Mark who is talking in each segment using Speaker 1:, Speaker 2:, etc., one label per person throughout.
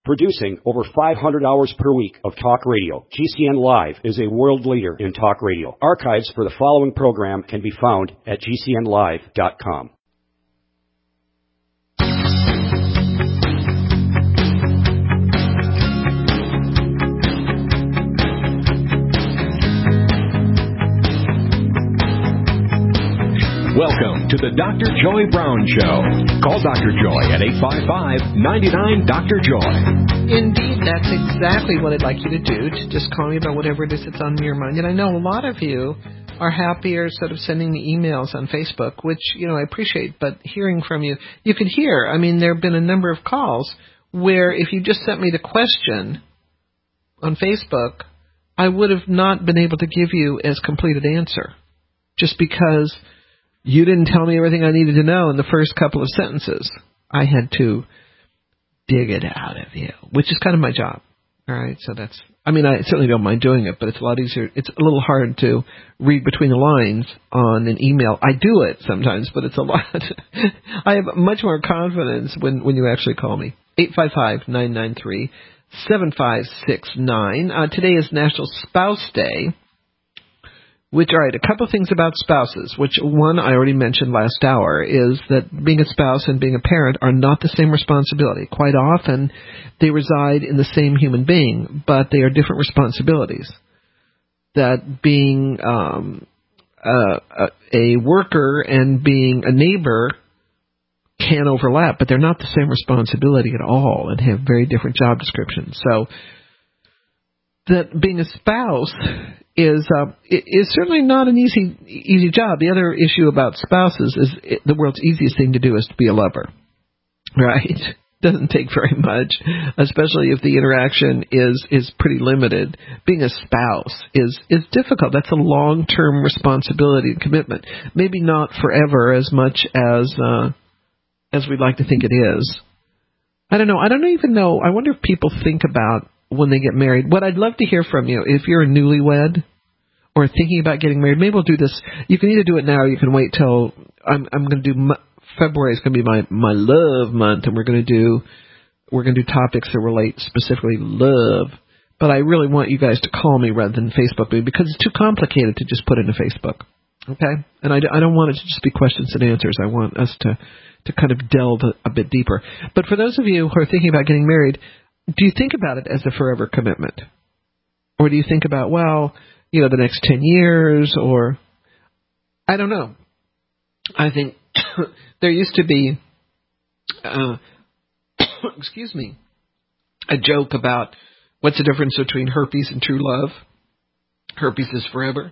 Speaker 1: Producing over 500 hours per week of talk radio, GCN Live is a world leader in talk radio. Archives for the following program can be found at GCNlive.com.
Speaker 2: Welcome to the Dr. Joy Brown Show. Call Dr. Joy at 855-99-DR-JOY.
Speaker 3: Indeed, that's exactly what I'd like you to do, to just call me about whatever it is that's on your mind. And I know a lot of you are happier sort of sending me emails on Facebook, which, I appreciate, but hearing from you, you could hear, there have been a number of calls where if you just sent me the question on Facebook, I would have not been able to give you as complete an answer, just because you didn't tell me everything I needed to know in the first couple of sentences. I had to dig it out of you, which is kind of my job. All right, so I certainly don't mind doing it, but it's a lot easier. It's a little hard to read between the lines on an email. I do it sometimes, but it's a lot. I have much more confidence when you actually call me. 855-993-7569. Today is National Spouse Day. Which, all right, a couple of things about spouses, which one I already mentioned last hour, is that being a spouse and being a parent are not the same responsibility. Quite often, they reside in the same human being, but they are different responsibilities. That being a worker and being a neighbor can overlap, but they're not the same responsibility at all and have very different job descriptions. So that being a spouse is certainly not an easy job. The other issue about spouses is the world's easiest thing to do is to be a lover, right? Doesn't take very much, especially if the interaction is pretty limited. Being a spouse is difficult. That's a long-term responsibility and commitment. Maybe not forever as much as we'd like to think it is. I don't know. I don't even know. I wonder if people think about when they get married. What I'd love to hear from you, if you're a newlywed or thinking about getting married, maybe we'll do this. You can either do it now or you can wait till I'm going to do February is going to be my love month, and we're going to do topics that relate specifically to love. But I really want you guys to call me rather than Facebook me, because it's too complicated to just put into Facebook. Okay? And I don't want it to just be questions and answers. I want us to kind of delve a bit deeper. But for those of you who are thinking about getting married, do you think about it as a forever commitment? Or do you think about, the next 10 years, or I don't know. I think there used to be, excuse me, a joke about what's the difference between herpes and true love. Herpes is forever,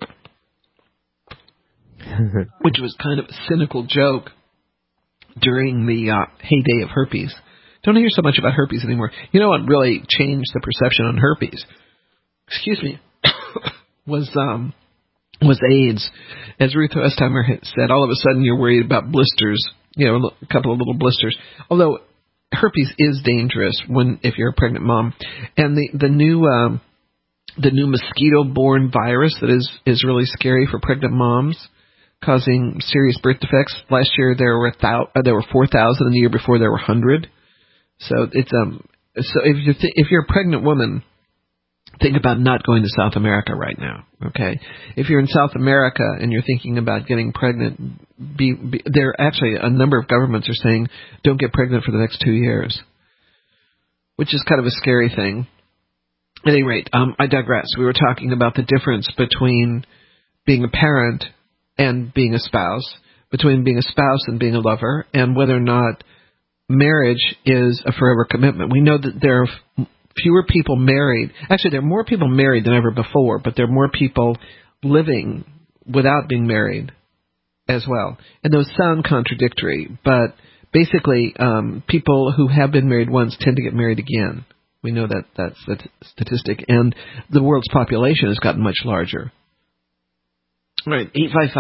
Speaker 3: which was kind of a cynical joke during the heyday of herpes. Don't hear so much about herpes anymore. You know what really changed the perception on herpes? Excuse me. was AIDS. As Ruth Westheimer had said, all of a sudden you're worried about blisters, a couple of little blisters. Although herpes is dangerous if you're a pregnant mom. And the new mosquito-borne virus that is really scary for pregnant moms, causing serious birth defects. Last year there were 4,000, and the year before there were 100. So it's so if you're a pregnant woman, think about not going to South America right now. Okay, if you're in South America and you're thinking about getting pregnant, there are actually a number of governments are saying don't get pregnant for the next 2 years, which is kind of a scary thing. At any rate, I digress. We were talking about the difference between being a parent and being a spouse, between being a spouse and being a lover, and whether or not marriage is a forever commitment. We know that there are fewer people married. Actually, there are more people married than ever before, but there are more people living without being married as well. And those sound contradictory, but basically, people who have been married once tend to get married again. We know that that's the statistic, and the world's population has gotten much larger. All right,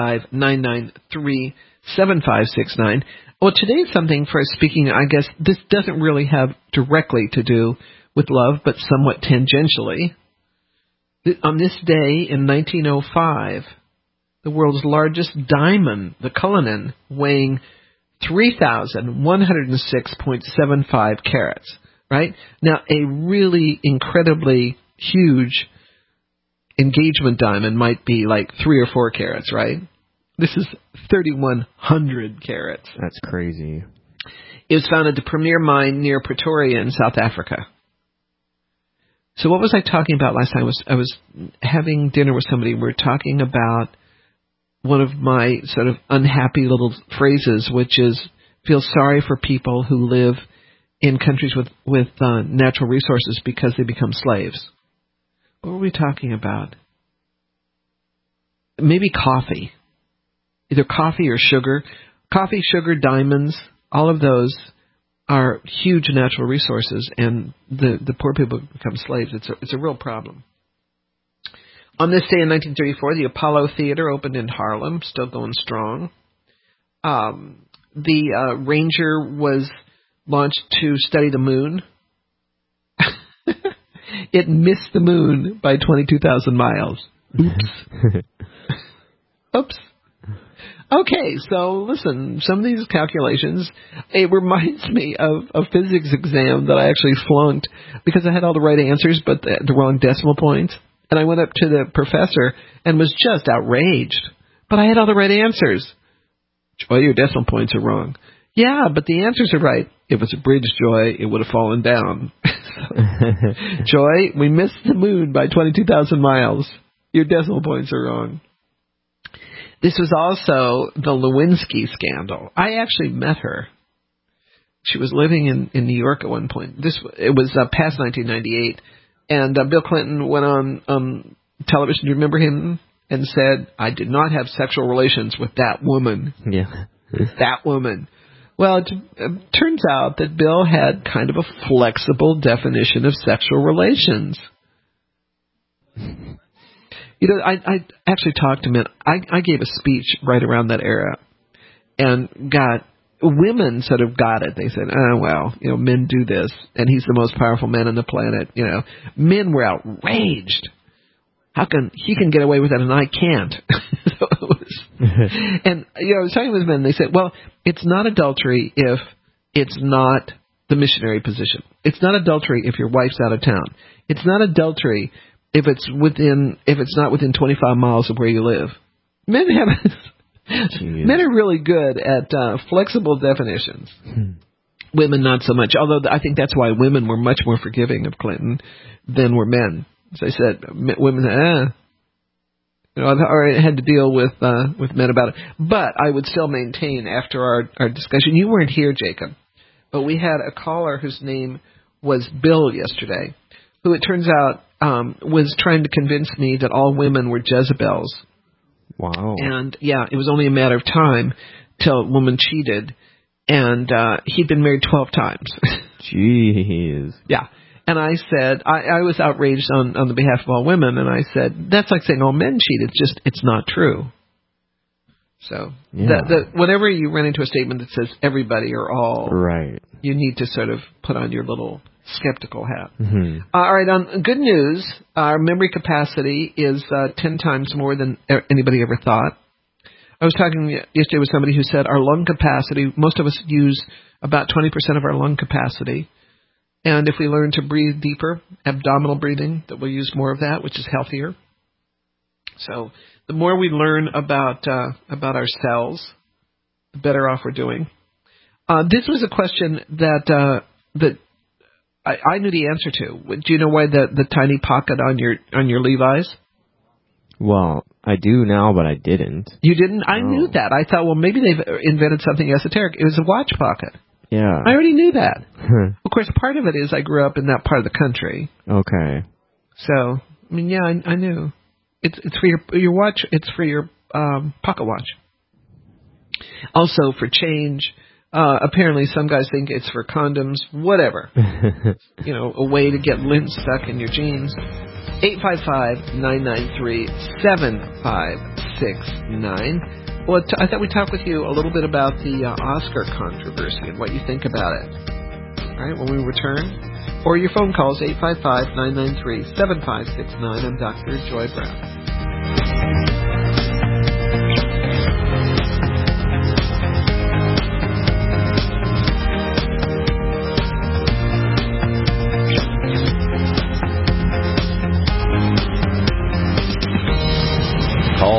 Speaker 3: 855-993-7569. Well, today's something for speaking, I guess this doesn't really have directly to do with love, but somewhat tangentially. On this day in 1905, the world's largest diamond, the Cullinan, weighing 3,106.75 carats. right? Now, a really incredibly huge engagement diamond might be like 3 or 4 carats, right? This is 3,100 carats.
Speaker 4: That's crazy.
Speaker 3: It was found at the Premier Mine near Pretoria in South Africa. So what was I talking about last time? I was having dinner with somebody. We were talking about one of my sort of unhappy little phrases, which is feel sorry for people who live in countries with natural resources because they become slaves. What were we talking about? Maybe coffee. Either coffee or sugar. Coffee, sugar, diamonds, all of those are huge natural resources, and the poor people become slaves. It's a real problem. On this day in 1934, the Apollo Theater opened in Harlem, still going strong. The Ranger was launched to study the moon. It missed the moon by 22,000 miles. Oops. Oops. Okay, so listen, some of these calculations, it reminds me of a physics exam that I actually flunked because I had all the right answers but the wrong decimal points. And I went up to the professor and was just outraged. But I had all the right answers. Joy, your decimal points are wrong. Yeah, but the answers are right. If it's a bridge, Joy, it would have fallen down. Joy, we missed the moon by 22,000 miles. Your decimal points are wrong. This was also the Lewinsky scandal. I actually met her. She was living in New York at one point. It was past 1998. And Bill Clinton went on television, do you remember him? And said, I did not have sexual relations with that woman.
Speaker 4: Yeah.
Speaker 3: That woman. Well, it turns out that Bill had kind of a flexible definition of sexual relations. You know, I actually talked to men. I gave a speech right around that era and women sort of got it. They said, oh, well, you know, men do this, and he's the most powerful man on the planet. You know, men were outraged. How can he can get away with it and I can't? So it was, and, you know, I was talking with men, they said, well, it's not adultery if it's not the missionary position. It's not adultery if your wife's out of town. It's not adultery if it's not within 25 miles of where you live. Men are really good at flexible definitions. Women not so much, although I think that's why women were much more forgiving of Clinton than were men. As I said, women said, you know, I had to deal with men about it. But I would still maintain after our discussion, you weren't here, Jacob, but we had a caller whose name was Bill yesterday, who it turns out was trying to convince me that all women were Jezebels.
Speaker 4: Wow. And,
Speaker 3: yeah, it was only a matter of time till a woman cheated, and he'd been married 12 times.
Speaker 4: Jeez.
Speaker 3: Yeah. And I said, I was outraged on the behalf of all women, and I said, that's like saying all men cheat. It's not true. So,
Speaker 4: yeah.
Speaker 3: whenever you run into a statement that says everybody or all,
Speaker 4: right,
Speaker 3: you need to sort of put on your little skeptical hat.
Speaker 4: Mm-hmm.
Speaker 3: All right, on good news, our memory capacity is 10 times more than anybody ever thought. I was talking yesterday with somebody who said our lung capacity, most of us use about 20% of our lung capacity. And if we learn to breathe deeper, abdominal breathing, that we'll use more of that, which is healthier. So the more we learn about ourselves, the better off we're doing. This was a question that I knew the answer to. Do you know why the tiny pocket on your Levi's?
Speaker 4: Well, I do now, but I didn't.
Speaker 3: You didn't? I knew that. I thought, well, maybe they've invented something esoteric. It was a watch pocket.
Speaker 4: Yeah.
Speaker 3: I already knew that. Of course, part of it is I grew up in that part of the country.
Speaker 4: Okay.
Speaker 3: So, I mean, yeah, I knew. It's for your watch. It's for your pocket watch. Also for change. Apparently, some guys think it's for condoms. Whatever. You know, a way to get lint stuck in your jeans. 855-993-7569. Well, I thought we'd talk with you a little bit about the Oscar controversy and what you think about it. All right, when we return. Or your phone calls, 855-993-7569. I'm Dr. Joy Brown.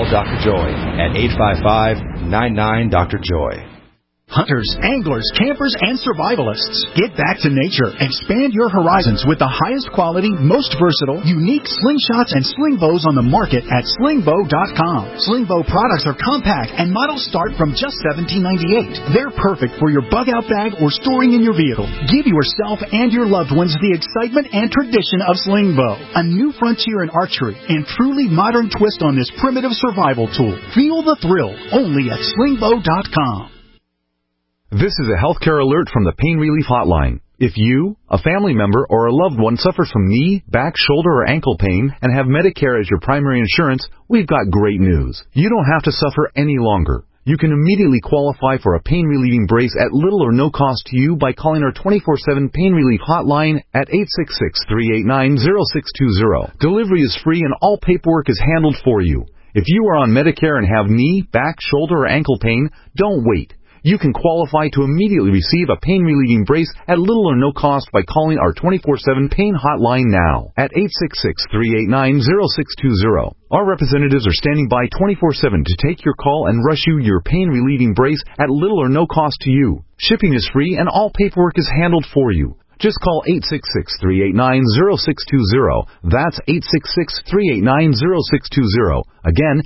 Speaker 2: Dr. Joy at 855-99-DR-JOY.
Speaker 5: Hunters, anglers, campers, and survivalists. Get back to nature. Expand your horizons with the highest quality, most versatile, unique slingshots and sling bows on the market at slingbow.com. Slingbow products are compact and models start from just $17.98. They're perfect for your bug-out bag or storing in your vehicle. Give yourself and your loved ones the excitement and tradition of Slingbow, a new frontier in archery and truly modern twist on this primitive survival tool. Feel the thrill only at slingbow.com.
Speaker 6: This is a healthcare alert from the Pain Relief Hotline. If you, a family member, or a loved one suffers from knee, back, shoulder, or ankle pain and have Medicare as your primary insurance, we've got great news. You don't have to suffer any longer. You can immediately qualify for a pain-relieving brace at little or no cost to you by calling our 24/7 Pain Relief Hotline at 866-389-0620. Delivery is free and all paperwork is handled for you. If you are on Medicare and have knee, back, shoulder, or ankle pain, don't wait. You can qualify to immediately receive a pain-relieving brace at little or no cost by calling our 24/7 Pain Hotline now at 866-389-0620. Our representatives are standing by 24/7 to take your call and rush you your pain-relieving brace at little or no cost to you. Shipping is free and all paperwork is handled for you. Just call 866-389-0620. That's 866-389-0620. Again,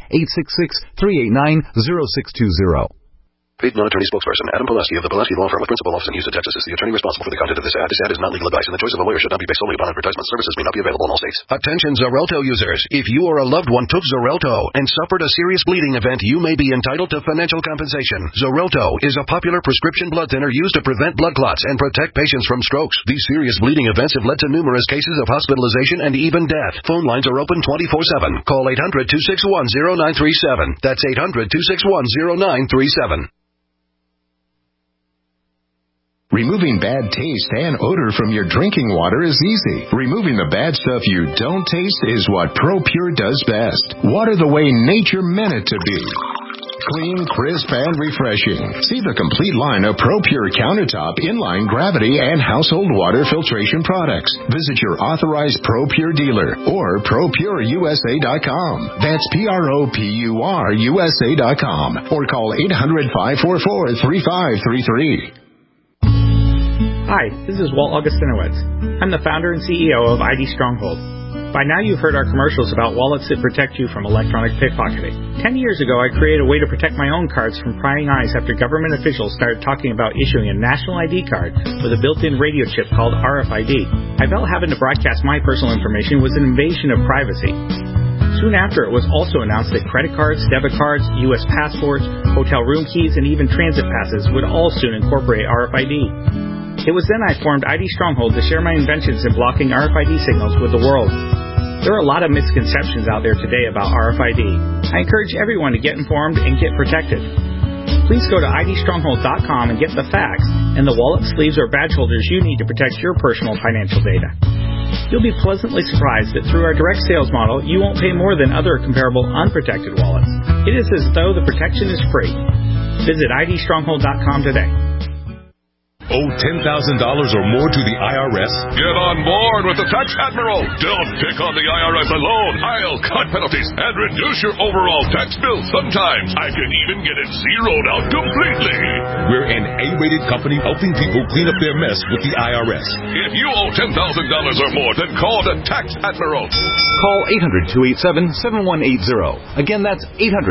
Speaker 6: 866-389-0620.
Speaker 7: Paid non-attorney spokesperson Adam Pileski of the Pileski Law Firm with principal office in Houston, Texas is the attorney responsible for the content of this ad. This ad is not legal advice, and the choice of a lawyer should not be based solely upon advertisement. Services may not be available in all states. Attention Xarelto users. If you or a loved one took Xarelto and suffered a serious bleeding event, you may be entitled to financial compensation. Xarelto is a popular prescription blood thinner used to prevent blood clots and protect patients from strokes. These serious bleeding events have led to numerous cases of hospitalization and even death. Phone lines are open 24/7. Call 800-261-0937. That's 800-261-0937.
Speaker 8: Removing bad taste and odor from your drinking water is easy. Removing the bad stuff you don't taste is what ProPure does best. Water the way nature meant it to be. Clean, crisp, and refreshing. See the complete line of ProPure countertop, inline, gravity, and household water filtration products. Visit your authorized ProPure dealer or ProPureUSA.com. That's ProPureUSA.com. Or call 800-544-3533.
Speaker 9: Hi, this is Walt Augustinowicz. I'm the founder and CEO of ID Stronghold. By now you've heard our commercials about wallets that protect you from electronic pickpocketing. 10 years ago I created a way to protect my own cards from prying eyes after government officials started talking about issuing a national ID card with a built-in radio chip called RFID. I felt having to broadcast my personal information was an invasion of privacy. Soon after, it was also announced that credit cards, debit cards, U.S. passports, hotel room keys, and even transit passes would all soon incorporate RFID. It was then I formed ID Stronghold to share my inventions in blocking RFID signals with the world. There are a lot of misconceptions out there today about RFID. I encourage everyone to get informed and get protected. Please go to idstronghold.com and get the facts and the wallet, sleeves, or badge holders you need to protect your personal financial data. You'll be pleasantly surprised that through our direct sales model, you won't pay more than other comparable unprotected wallets. It is as though the protection is free. Visit idstronghold.com today.
Speaker 2: Owe $10,000 or more to the IRS?
Speaker 10: Get on board with the Tax Admiral. Don't pick on the IRS alone. I'll cut penalties and reduce your overall tax bill. Sometimes I can even get it zeroed out completely.
Speaker 2: We're an A-rated company helping people clean up their mess with the IRS.
Speaker 10: If you owe $10,000 or more, then call the Tax Admiral.
Speaker 6: Call 800-287-7180. Again, that's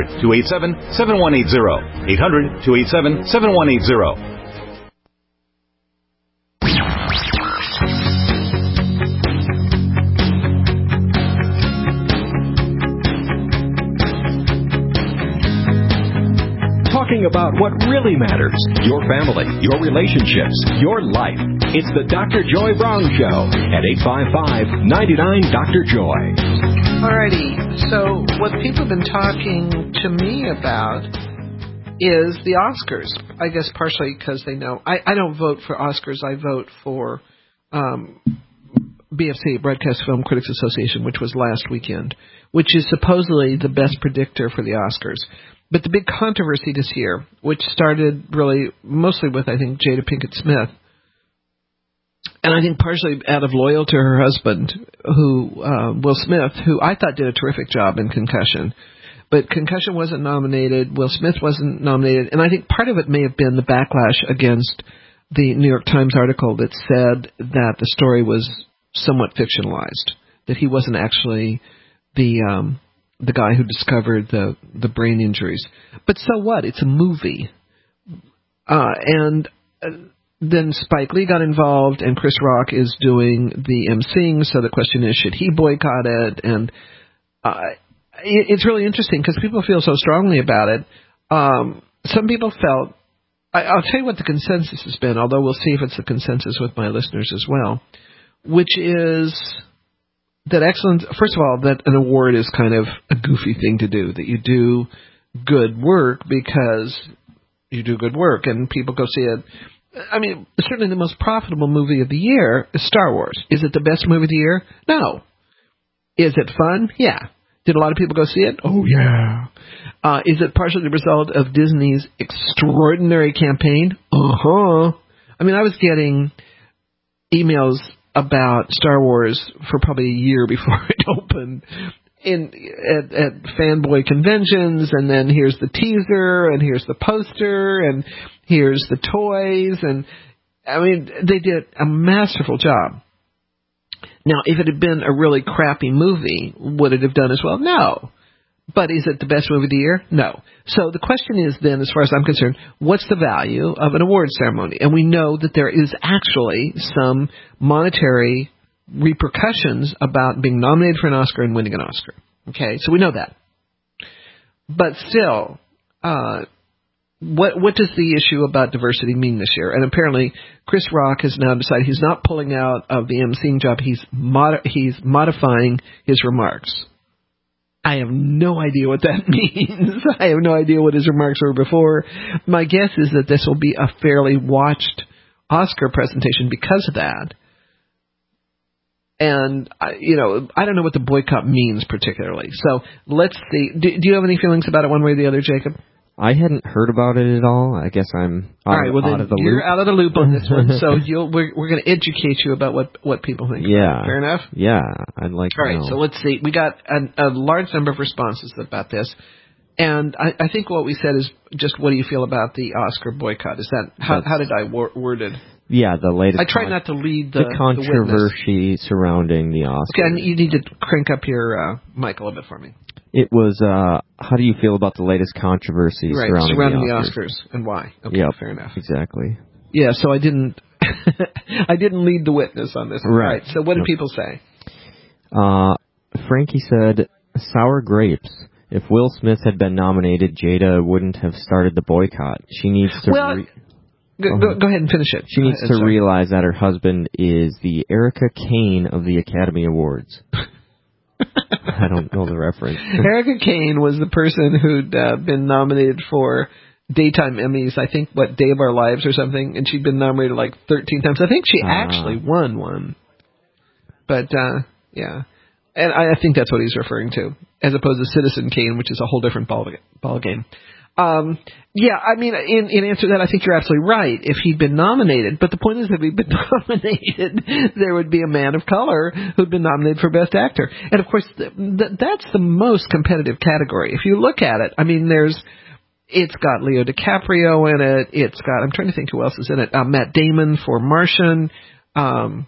Speaker 6: 800-287-7180. 800-287-7180.
Speaker 1: Talking about what really matters, your family, your relationships, your life. It's the Dr. Joy Brown Show at 855-99-DR-JOY.
Speaker 3: Alrighty, so what people have been talking to me about is the Oscars. I guess partially because they know. I don't vote for Oscars. I vote for BFC, Broadcast Film Critics Association, which was last weekend, which is supposedly the best predictor for the Oscars. But the big controversy this year, which started really mostly with, I think, Jada Pinkett Smith, and I think partially out of loyalty to her husband, Will Smith, who I thought did a terrific job in Concussion, But Concussion wasn't nominated. Will Smith wasn't nominated. And I think part of it may have been the backlash against the New York Times article that said that the story was somewhat fictionalized, that he wasn't actually the guy who discovered the brain injuries. But so what? It's a movie. And then Spike Lee got involved, and Chris Rock is doing the emceeing, so the question is, should he boycott it? And it's really interesting because people feel so strongly about it. Some people felt, I'll tell you what the consensus has been, although we'll see if it's the consensus with my listeners as well, which is that excellence, first of all, that an award is kind of a goofy thing to do, that you do good work because you do good work and people go see it. I mean, certainly the most profitable movie of the year is Star Wars. Is it the best movie of the year? No. Is it fun? Yeah. Did a lot of people go see it? Oh, yeah. Is it partially the result of Disney's extraordinary campaign? Uh-huh. I mean, I was getting emails about Star Wars for probably a year before it opened at fanboy conventions, and then here's the teaser, and here's the poster, and here's the toys, and I mean, they did a masterful job. Now, if it had been a really crappy movie, would it have done as well? No. But is it the best movie of the year? No. So the question is then, as far as I'm concerned, what's the value of an award ceremony? And we know that there is actually some monetary repercussions about being nominated for an Oscar and winning an Oscar. Okay, so we know that. But still, what does the issue about diversity mean this year? And apparently, Chris Rock has now decided he's not pulling out of the emceeing job. He's modifying his remarks. I have no idea what that means. I have no idea what his remarks were before. My guess is that this will be a fairly watched Oscar presentation because of that. And, I don't know what the boycott means particularly. So let's see. Do you have any feelings about it one way or the other, Jacob?
Speaker 4: I hadn't heard about it at all. I guess I'm out of the loop.
Speaker 3: You're out of the loop on this one, so we're going to educate you about what people think.
Speaker 4: Yeah.
Speaker 3: Fair enough?
Speaker 4: Yeah, I'd like to know.
Speaker 3: All right, so let's see. We got a large number of responses about this, and I think what we said is just, what do you feel about the Oscar boycott? Is that how did I word it?
Speaker 4: Yeah, the latest.
Speaker 3: I try not to lead the
Speaker 4: controversy surrounding the Oscars.
Speaker 3: Okay, and you need to crank up your mic a little bit for me.
Speaker 4: It was, how do you feel about the latest controversy surrounding the Oscars?
Speaker 3: And why? Okay,
Speaker 4: yep,
Speaker 3: fair enough.
Speaker 4: Exactly.
Speaker 3: Yeah, so I didn't lead the witness on this one.
Speaker 4: Right.
Speaker 3: So what do people say?
Speaker 4: Frankie said, sour grapes. If Will Smith had been nominated, Jada wouldn't have started the boycott. She needs to...
Speaker 3: Go ahead and finish it.
Speaker 4: She needs to realize that her husband is the Erica Kane of the Academy Awards. I don't know the reference.
Speaker 3: Erica Kane was the person who'd been nominated for Daytime Emmys, I think, Day of Our Lives or something, and she'd been nominated like 13 times. I think she actually won one. But, yeah. And I think that's what he's referring to, as opposed to Citizen Kane, which is a whole different ball game. Yeah, I mean, in answer to that, I think you're absolutely right. If he'd been nominated, but the point is, if he'd been nominated, there would be a man of color who'd been nominated for Best Actor. And of course, that's the most competitive category. If you look at it, I mean, it's got Leo DiCaprio in it. It's got, I'm trying to think who else is in it. Matt Damon for Martian. I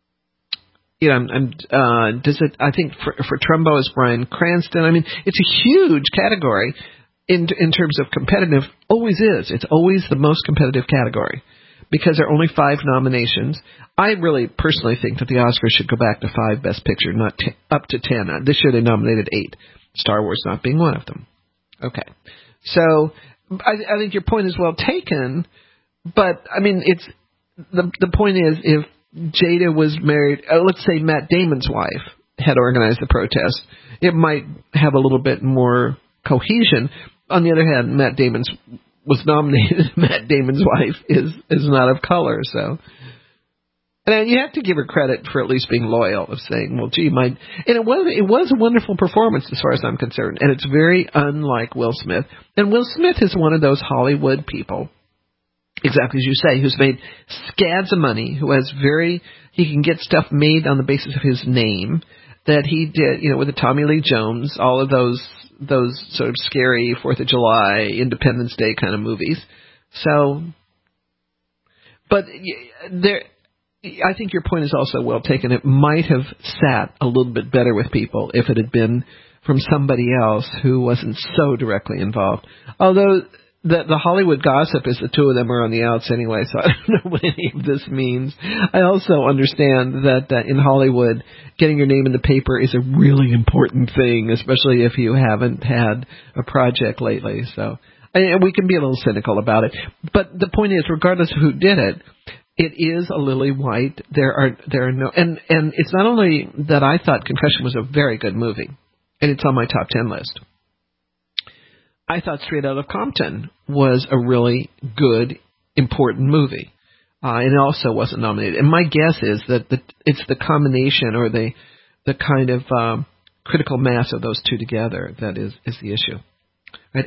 Speaker 3: think for Trumbo is Bryan Cranston. I mean, it's a huge category. In terms of competitive, always is. It's always the most competitive category because there are only 5 nominations. I really personally think that the Oscars should go back to 5 Best Picture, not up to 10. This year they nominated 8, Star Wars not being one of them. Okay. So I think your point is well taken, but, I mean, it's the point is, if Jada was married, let's say Matt Damon's wife had organized the protest, it might have a little bit more cohesion. On the other hand, Matt Damon was nominated. Matt Damon's wife is not of color, so. And you have to give her credit for at least being loyal, of saying, well, gee, and it was a wonderful performance as far as I'm concerned, and it's very unlike Will Smith. And Will Smith is one of those Hollywood people, exactly as you say, who's made scads of money, who has he can get stuff made on the basis of his name. that he did, with the Tommy Lee Jones, all of those sort of scary 4th of July, Independence Day kind of movies. So, but I think your point is also well taken. It might have sat a little bit better with people if it had been from somebody else who wasn't so directly involved. Although the Hollywood gossip is the two of them are on the outs anyway, so I don't know what any of this means. I also understand that in Hollywood, getting your name in the paper is a really important thing, especially if you haven't had a project lately. So we can be a little cynical about it. But the point is, regardless of who did it, it is a lily white. There are no, and it's not only that I thought Confession was a very good movie, and it's on my top 10 list. I thought Straight Outta Compton was a really good, important movie. And it also wasn't nominated. And my guess is that it's the combination or the kind of critical mass of those two together that is the issue. All right,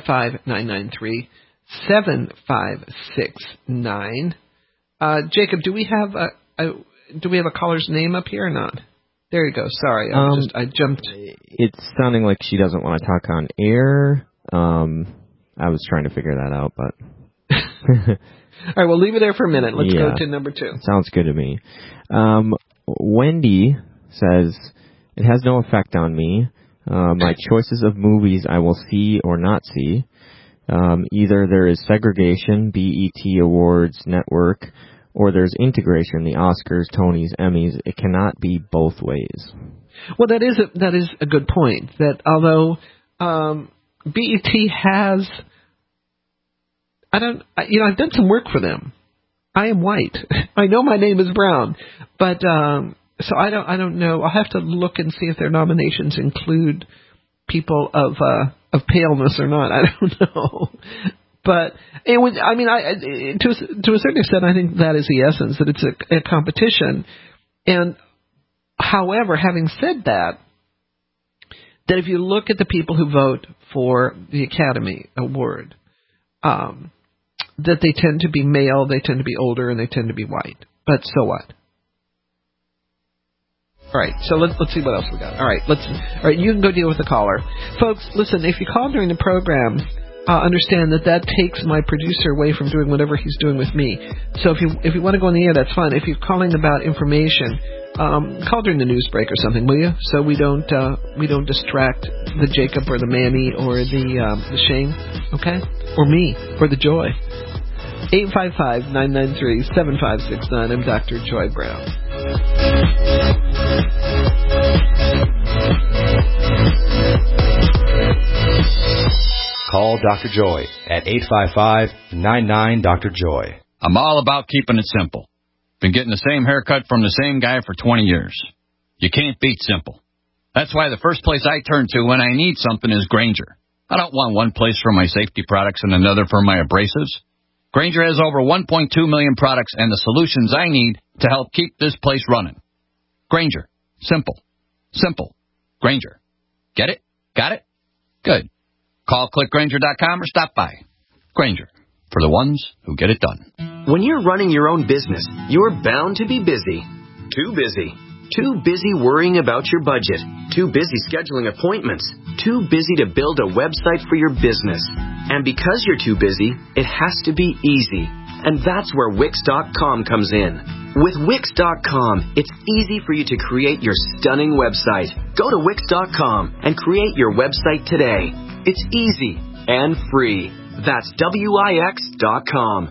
Speaker 3: 855-993-7569. Jacob, do we have a caller's name up here or not? There you go. Sorry, I jumped.
Speaker 4: It's sounding like she doesn't want to talk on air. I was trying to figure that out, but...
Speaker 3: All right, we'll leave it there for a minute. Let's go to number 2.
Speaker 4: Sounds good to me. Wendy says, it has no effect on me. My choices of movies I will see or not see. Either there is segregation, BET Awards Network, or there's integration, the Oscars, Tonys, Emmys. It cannot be both ways.
Speaker 3: Well, that is a good point. That although BET has, I've done some work for them. I am white. I know my name is Brown, but so I don't know. I'll have to look and see if their nominations include people of paleness or not. I don't know. But it was, to a certain extent, I think that is the essence, that it's a competition. And however, having said that if you look at the people who vote for the Academy Award, that they tend to be male, they tend to be older, and they tend to be white. But so what? All right, so let's see what else we got. All right, you can go deal with the caller. Folks, listen, if you call during the program, understand that takes my producer away from doing whatever he's doing with me. So if you want to go on the air, that's fine. If you're calling about information, call during the news break or something, will you? So we don't distract the Jacob or the Manny or the Shane, okay? Or me or the Joy. 855-993-7569. I'm Dr. Joy Brown.
Speaker 1: Call Dr. Joy at 855-99-DR-JOY.
Speaker 11: I'm all about keeping it simple. Been getting the same haircut from the same guy for 20 years. You can't beat simple. That's why the first place I turn to when I need something is Grainger. I don't want one place for my safety products and another for my abrasives. Grainger has over 1.2 million products and the solutions I need to help keep this place running. Grainger. Simple. Simple. Grainger. Get it? Got it? Good. Call clickgrainger.com or stop by. Grainger. For the ones who get it done.
Speaker 12: When you're running your own business, you're bound to be busy. Too busy. Too busy worrying about your budget. Too busy scheduling appointments. Too busy to build a website for your business. And because you're too busy, it has to be easy. And that's where Wix.com comes in. With Wix.com, it's easy for you to create your stunning website. Go to Wix.com and create your website today. It's easy and free. That's Wix.com.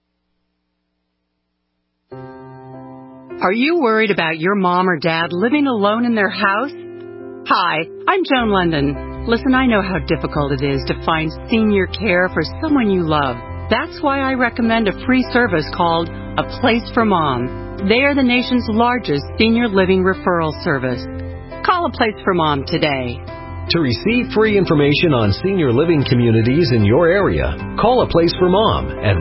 Speaker 13: Are you worried about your mom or dad living alone in their house? Hi, I'm Joan London. Listen, I know how difficult it is to find senior care for someone you love. That's why I recommend a free service called A Place for Mom. They are the nation's largest senior living referral service. Call A Place for Mom today.
Speaker 14: To receive free information on senior living communities in your area, call A Place for Mom at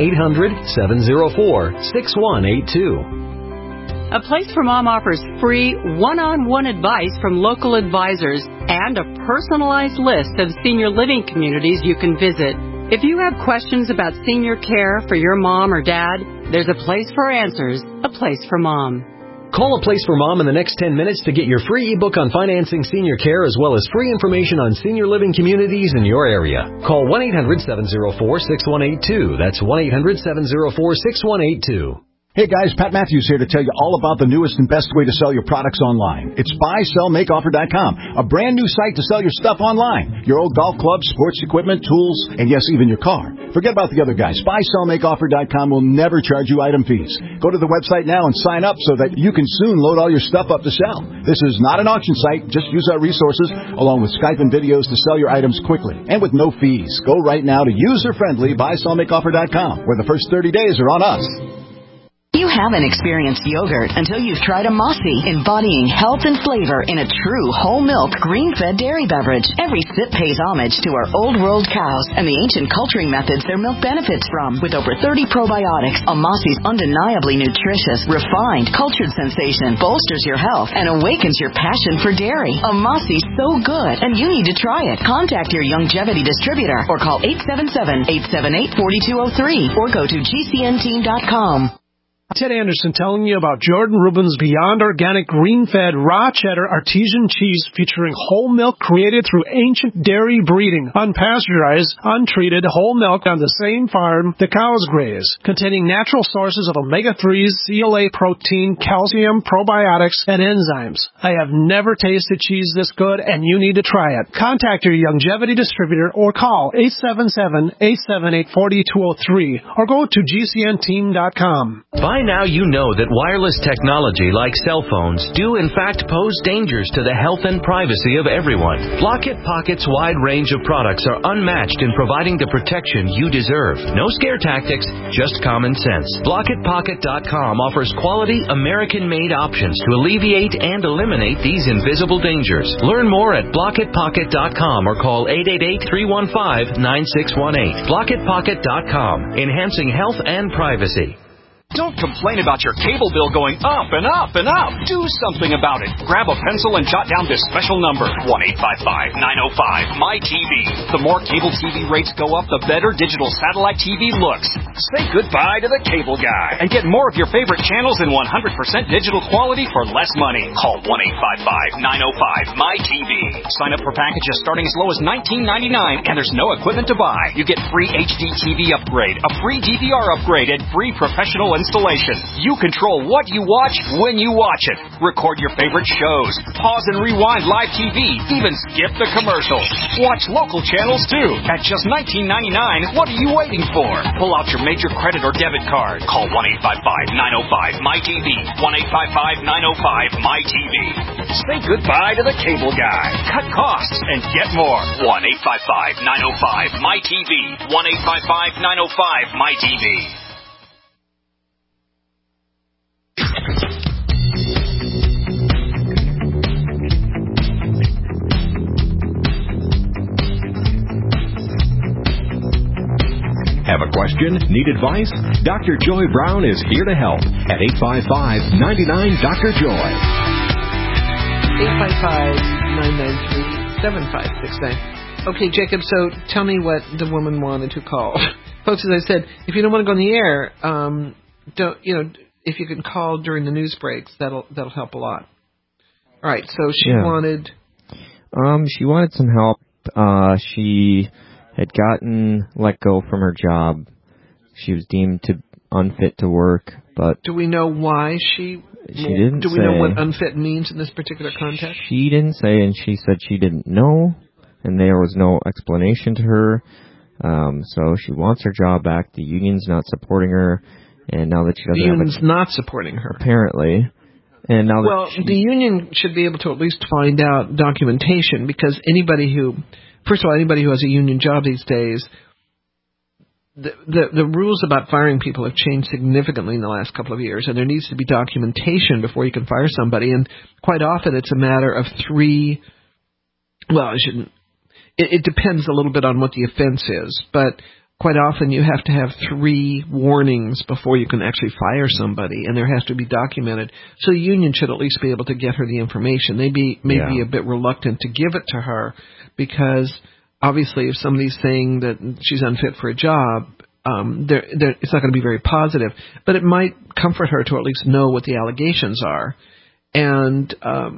Speaker 14: 1-800-704-6182.
Speaker 13: A Place for Mom offers free one-on-one advice from local advisors and a personalized list of senior living communities you can visit. If you have questions about senior care for your mom or dad, there's a place for answers, A Place for Mom.
Speaker 14: Call A Place for Mom in the next 10 minutes to get your free ebook on financing senior care as well as free information on senior living communities in your area. Call 1-800-704-6182. That's 1-800-704-6182.
Speaker 15: Hey guys, Pat Matthews here to tell you all about the newest and best way to sell your products online. It's buysellmakeoffer.com, a brand new site to sell your stuff online. Your old golf clubs, sports equipment, tools, and yes, even your car. Forget about the other guys. Buysellmakeoffer.com will never charge you item fees. Go to the website now and sign up so that you can soon load all your stuff up to sell. This is not an auction site. Just use our resources along with Skype and videos to sell your items quickly and with no fees. Go right now to user-friendly buysellmakeoffer.com, where the first 30 days are on us.
Speaker 16: You haven't experienced yogurt until you've tried a Mossy, embodying health and flavor in a true whole milk, green-fed dairy beverage. Every sip pays homage to our old world cows and the ancient culturing methods their milk benefits from. With over 30 probiotics, a Mossy's undeniably nutritious, refined, cultured sensation bolsters your health and awakens your passion for dairy. A Mossy's so good, and you need to try it. Contact your Youngevity distributor or call 877-878-4203 or go to gcnteam.com.
Speaker 17: Ted Anderson telling you about Jordan Rubin's Beyond Organic Green-Fed Raw Cheddar Artesian Cheese featuring whole milk created through ancient dairy breeding, unpasteurized, untreated whole milk on the same farm the cows graze, containing natural sources of omega-3s, CLA protein, calcium, probiotics, and enzymes. I have never tasted cheese this good, and you need to try it. Contact your Youngevity distributor or call 877-878-4203 or go to gcnteam.com.
Speaker 18: By now you know that wireless technology like cell phones do in fact pose dangers to the health and privacy of everyone. Blockit Pocket's wide range of products are unmatched in providing the protection you deserve. No scare tactics, just common sense. BlockitPocket.com offers quality American-made options to alleviate and eliminate these invisible dangers. Learn more at BlockitPocket.com or call 888-315-9618. BlockitPocket.com, enhancing health and privacy.
Speaker 19: Don't complain about your cable bill going up and up and up. Do something about it. Grab a pencil and jot down this special number, 1-855-905-MY-TV. The more cable TV rates go up, the better digital satellite TV looks. Say goodbye to the cable guy and get more of your favorite channels in 100% digital quality for less money. Call 1-855-905-MY-TV. Sign up for packages starting as low as $19.99, and there's no equipment to buy. You get free HD TV upgrade, a free DVR upgrade, and free professional installation. You control what you watch when you watch it. Record your favorite shows. Pause and rewind live TV. Even skip the commercials. Watch local channels too. At just $19.99, what are you waiting for? Pull out your major credit or debit card. Call 1-855-905-MY-TV. 1-855-905-MY-TV. Say goodbye to the cable guy. Cut costs and get more. 1-855-905-MY-TV. 1-855-905-MY-TV.
Speaker 14: Have a question? Need advice? Dr. Joy Brown is here to help at 855-99-DR-JOY.
Speaker 3: 855-993-7569. Okay, Jacob, so tell me what the woman wanted to call. Folks, as I said, if you don't want to go on the air, if you can call during the news breaks, that'll help a lot. All right, so she wanted...
Speaker 4: She wanted some help. She had gotten let go from her job. She was deemed unfit to work, but...
Speaker 3: Do we know why she
Speaker 4: didn't
Speaker 3: Do we know what unfit means in this particular context?
Speaker 4: She didn't say, and she said she didn't know, and there was no explanation to her. So she wants her job back. The union's not supporting her, and now that she doesn't...
Speaker 3: The union's not supporting her.
Speaker 4: Apparently. And now
Speaker 3: the union should be able to at least find out documentation, because anybody who has a union job these days, the rules about firing people have changed significantly in the last couple of years, and there needs to be documentation before you can fire somebody. And quite often it's a matter of it depends a little bit on what the offense is, but quite often you have to have 3 warnings before you can actually fire somebody, and there has to be documented. So the union should at least be able to get her the information. They may be a bit reluctant to give it to her, because obviously if somebody's saying that she's unfit for a job, it's not going to be very positive, but it might comfort her to at least know what the allegations are, and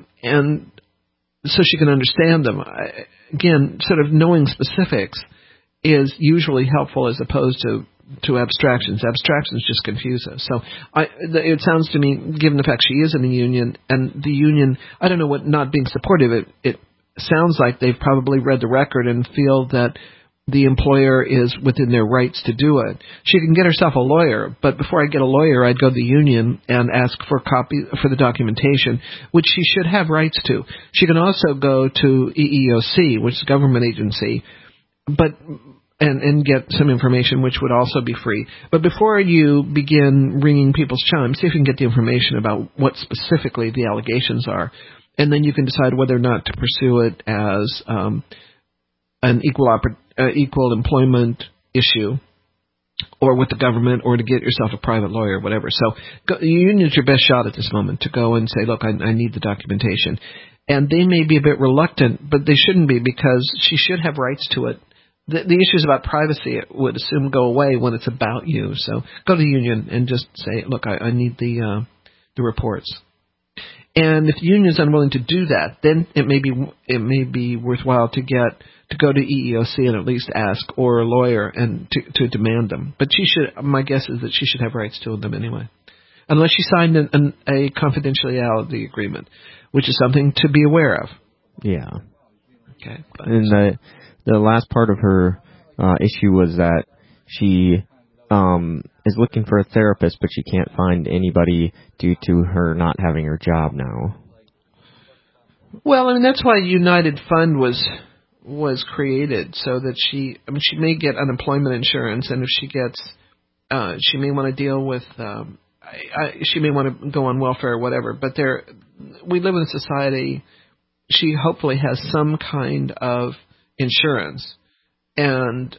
Speaker 3: so she can understand them. Again, sort of knowing specifics is usually helpful as opposed to abstractions. Abstractions just confuse us. So it sounds to me, given the fact she is in the union, and the union, I don't know what not being supportive, it sounds like they've probably read the record and feel that the employer is within their rights to do it. She can get herself a lawyer, but before I get a lawyer, I'd go to the union and ask for a copy for the documentation, which she should have rights to. She can also go to EEOC, which is a government agency, and get some information, which would also be free. But before you begin ringing people's chimes, see if you can get the information about what specifically the allegations are, and then you can decide whether or not to pursue it as an equal employment issue, or with the government, or to get yourself a private lawyer, whatever. So the union is your best shot at this moment to go and say, look, I need the documentation. And they may be a bit reluctant, but they shouldn't be, because she should have rights to it. The issues about privacy would assume go away when it's about you. So go to the union and just say, look, I need the reports. And if the union is unwilling to do that, then it may be worthwhile to go to EEOC and at least ask, or a lawyer, and to demand them. But my guess is that she should have rights to them anyway, unless she signed a confidentiality agreement, which is something to be aware of.
Speaker 4: Yeah.
Speaker 3: Okay.
Speaker 4: And the last part of her issue was that she is looking for a therapist, but she can't find anybody due to her not having her job now.
Speaker 3: Well, I mean, that's why United Fund was created, so that she may get unemployment insurance, and if she gets, she may want to deal with, she may want to go on welfare or whatever. But we live in a society. She hopefully has some kind of insurance, and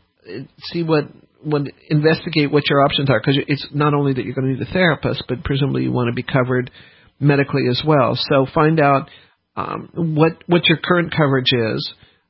Speaker 3: investigate what your options are, because it's not only that you're going to need a therapist, but presumably you want to be covered medically as well. So find out what your current coverage is.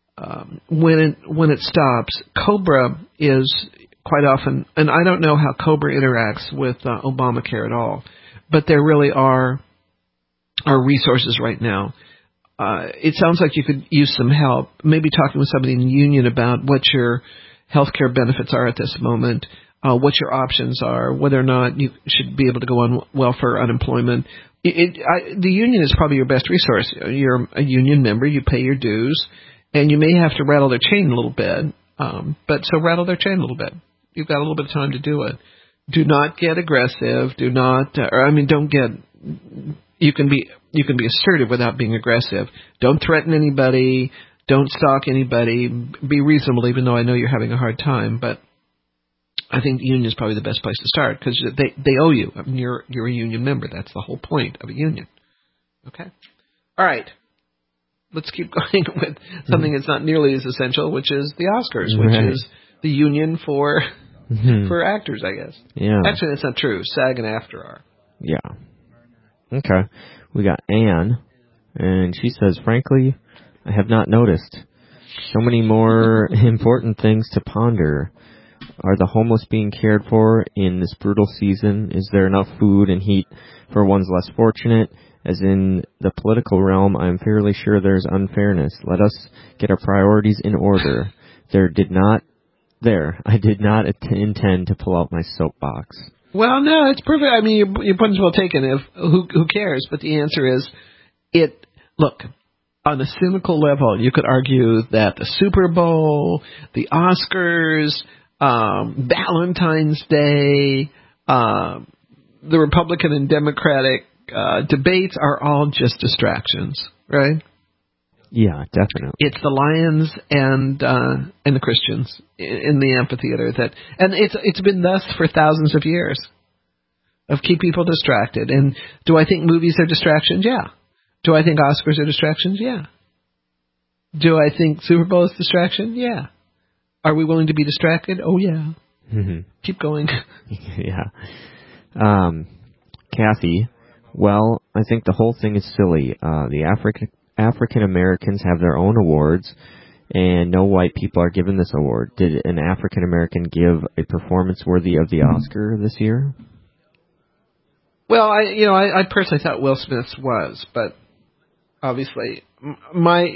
Speaker 3: When it stops, COBRA is quite often, and I don't know how COBRA interacts with Obamacare at all, but there really are resources right now. It sounds like you could use some help, maybe talking with somebody in the union about what your health care benefits are at this moment, what your options are, whether or not you should be able to go on welfare or unemployment. The union is probably your best resource. You're a union member, you pay your dues, and you may have to rattle their chain a little bit, but rattle their chain a little bit. You've got a little bit of time to do it. Do not get aggressive. Don't get. You can be assertive without being aggressive. Don't threaten anybody. Don't stalk anybody. Be reasonable, even though I know you're having a hard time. But I think the union is probably the best place to start, because they owe you. I mean, you're a union member. That's the whole point of a union. Okay. All right. Let's keep going with something that's not nearly as essential, which is the Oscars, which is the union for actors, I guess.
Speaker 4: Yeah.
Speaker 3: Actually, that's not true. SAG and AFTRA are.
Speaker 4: Yeah. Okay. We got Anne, and she says, frankly, I have not noticed. So many more important things to ponder. Are the homeless being cared for in this brutal season? Is there enough food and heat for ones less fortunate? As in the political realm, I am fairly sure there's unfairness. Let us get our priorities in order. I did not intend to pull out my soapbox.
Speaker 3: Well, no, it's perfect. I mean, your point is well taken. Who cares? But the answer is, look, on a cynical level, you could argue that the Super Bowl, the Oscars, Valentine's Day, the Republican and Democratic debates are all just distractions, right?
Speaker 4: Yeah, definitely.
Speaker 3: It's the Lions and the Christians in the amphitheater and it's been thus for thousands of years, of keep people distracted. And do I think movies are distractions? Yeah. Do I think Oscars are distractions? Yeah. Do I think Super Bowl is distraction? Yeah. Are we willing to be distracted? Oh yeah.
Speaker 4: Mm-hmm.
Speaker 3: Keep going.
Speaker 4: Yeah. Kathy, well, I think the whole thing is silly. The African Americans have their own awards, and no white people are given this award. Did an African American give a performance worthy of the Oscar this year?
Speaker 3: Well, I personally thought Will Smith's was, but obviously my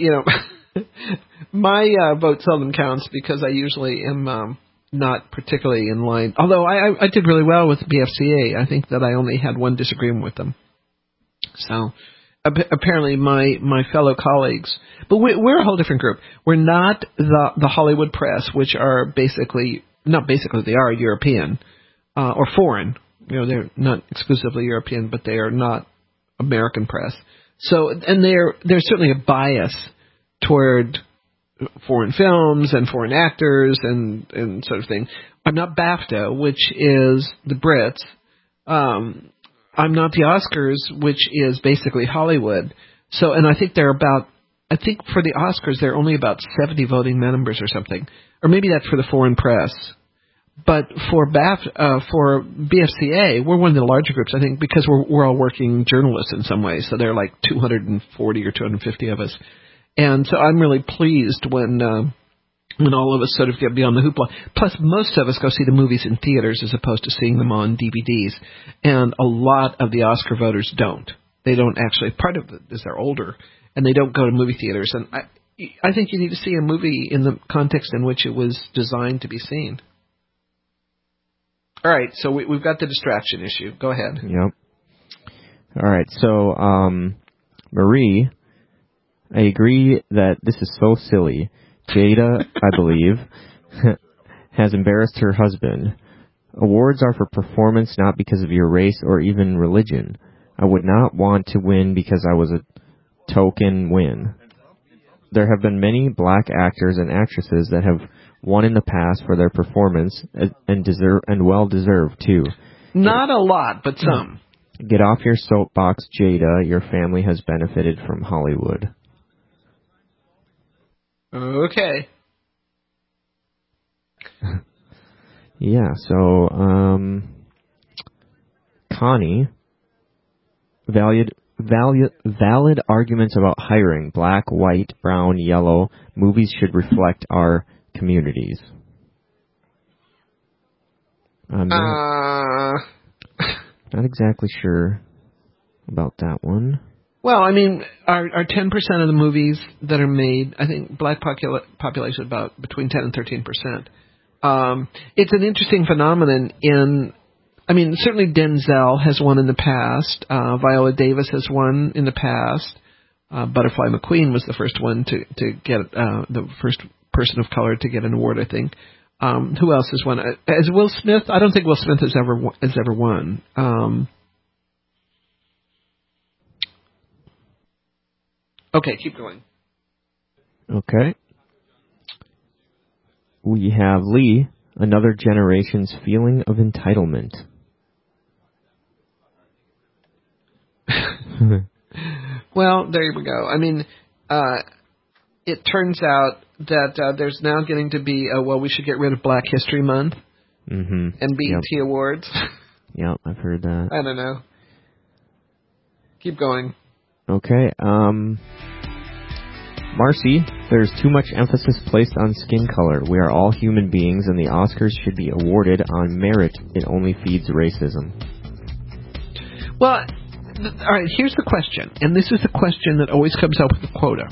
Speaker 3: vote seldom counts because I usually am not particularly in line. Although I did really well with BFCA. I think that I only had one disagreement with them. So apparently my fellow colleagues, but we're a whole different group. We're not the Hollywood press, which are they are European or foreign. They're not exclusively European, but they are not American press. So, and there's certainly a bias toward foreign films and foreign actors and sort of thing. I'm not BAFTA, which is the Brits. I'm not the Oscars, which is basically Hollywood. So, and I think for the Oscars, there are only about 70 voting members or something. Or maybe that's for the foreign press. But for BFCA, we're one of the larger groups, I think, because we're all working journalists in some ways. So there are like 240 or 250 of us. And so I'm really pleased when all of us sort of get beyond the hoopla. Plus, most of us go see the movies in theaters as opposed to seeing them on DVDs. And a lot of the Oscar voters don't. They don't actually. Part of it is they're older, and they don't go to movie theaters. And I think you need to see a movie in the context in which it was designed to be seen. All right, so we've got the distraction issue. Go ahead.
Speaker 4: Yep. All right, so Marie, I agree that this is so silly. Jada, I believe, has embarrassed her husband. Awards are for performance, not because of your race or even religion. I would not want to win because I was a token win. There have been many black actors and actresses that have won in the past for their performance and well deserved too.
Speaker 3: Not a lot, but some.
Speaker 4: Get off your soapbox, Jada. Your family has benefited from Hollywood.
Speaker 3: Okay.
Speaker 4: Yeah, so Connie, valid arguments about hiring black, white, brown, yellow. Movies should reflect our communities. I'm not exactly sure about that one.
Speaker 3: Well, I mean, our 10% of the movies that are made, I think black population about between 10 and 13%. It's an interesting phenomenon certainly Denzel has won in the past. Viola Davis has won in the past. Butterfly McQueen was the first one to get the first person of color to get an award, I think. Who else has won? As Will Smith? I don't think Will Smith has ever won. Okay, keep going.
Speaker 4: Okay. We have Lee, another generation's feeling of entitlement.
Speaker 3: Well, there we go. I mean, it turns out that there's now getting to be we should get rid of Black History Month and BET Awards.
Speaker 4: Yep, I've heard that.
Speaker 3: I don't know. Keep going.
Speaker 4: Okay. Marcy, there's too much emphasis placed on skin color. We are all human beings, and the Oscars should be awarded on merit. It only feeds racism.
Speaker 3: Well, all right, here's the question, and this is the question that always comes up with the quota.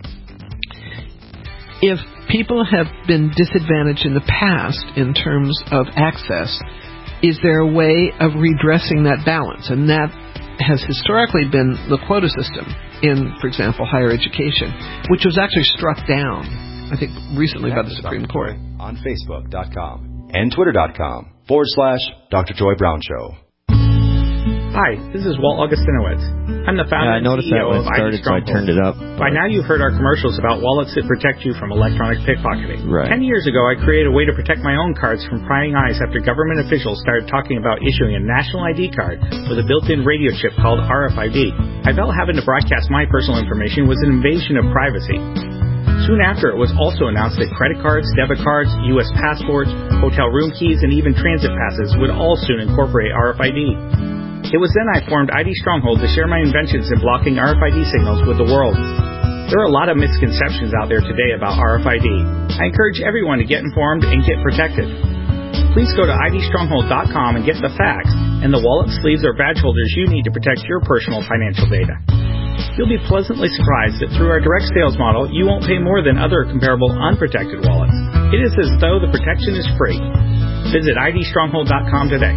Speaker 3: If people have been disadvantaged in the past in terms of access, is there a way of redressing that balance? And that has historically been the quota system in, for example, higher education, which was actually struck down, I think, recently by the Supreme Court.
Speaker 1: On Facebook.com and Twitter.com/Dr. Joy Brown Show.
Speaker 9: Hi, this is Walt Augustinowitz. I'm the founder and CEO of ID
Speaker 4: Stronghold. So I turned it up.
Speaker 9: By now you've heard our commercials about wallets that protect you from electronic pickpocketing.
Speaker 4: Right.
Speaker 9: 10 years ago, I created a way to protect my own cards from prying eyes after government officials started talking about issuing a national ID card with a built-in radio chip called RFID. I felt having to broadcast my personal information was an invasion of privacy. Soon after, it was also announced that credit cards, debit cards, U.S. passports, hotel room keys, and even transit passes would all soon incorporate RFID. It was then I formed ID Stronghold to share my inventions in blocking RFID signals with the world. There are a lot of misconceptions out there today about RFID. I encourage everyone to get informed and get protected. Please go to idstronghold.com and get the facts and the wallet, sleeves, or badge holders you need to protect your personal financial data. You'll be pleasantly surprised that through our direct sales model, you won't pay more than other comparable unprotected wallets. It is as though the protection is free. Visit idstronghold.com today.